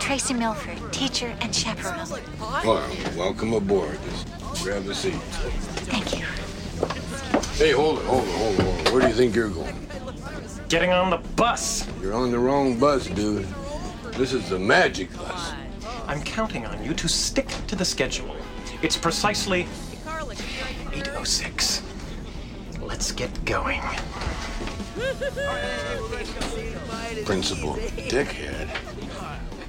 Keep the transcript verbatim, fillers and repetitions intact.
Tracy Milford, teacher and chaperone. Well, welcome aboard. Just grab a seat. Thank you. Hey, hold it, hold it, hold it, hold it. Where do you think you're going? Getting on the bus. You're on the wrong bus, dude. This is the magic bus. I'm counting on you to stick to the schedule. It's precisely eight oh six. Let's get going. Principal dickhead.